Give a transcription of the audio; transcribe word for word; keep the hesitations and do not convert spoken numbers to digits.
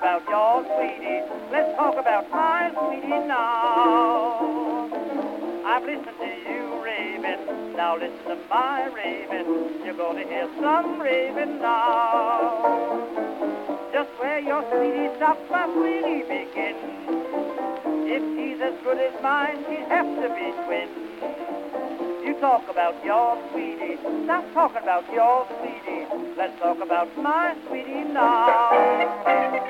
about your sweetie. Let's talk about my sweetie now. I've listened to you raving, now listen to my raving. You're gonna hear some raving now. Just where your sweetie stops, my sweetie begins. If she's as good as mine, she'd have to be twins. You talk about your sweetie, stop talking about your sweetie. Let's talk about my sweetie now.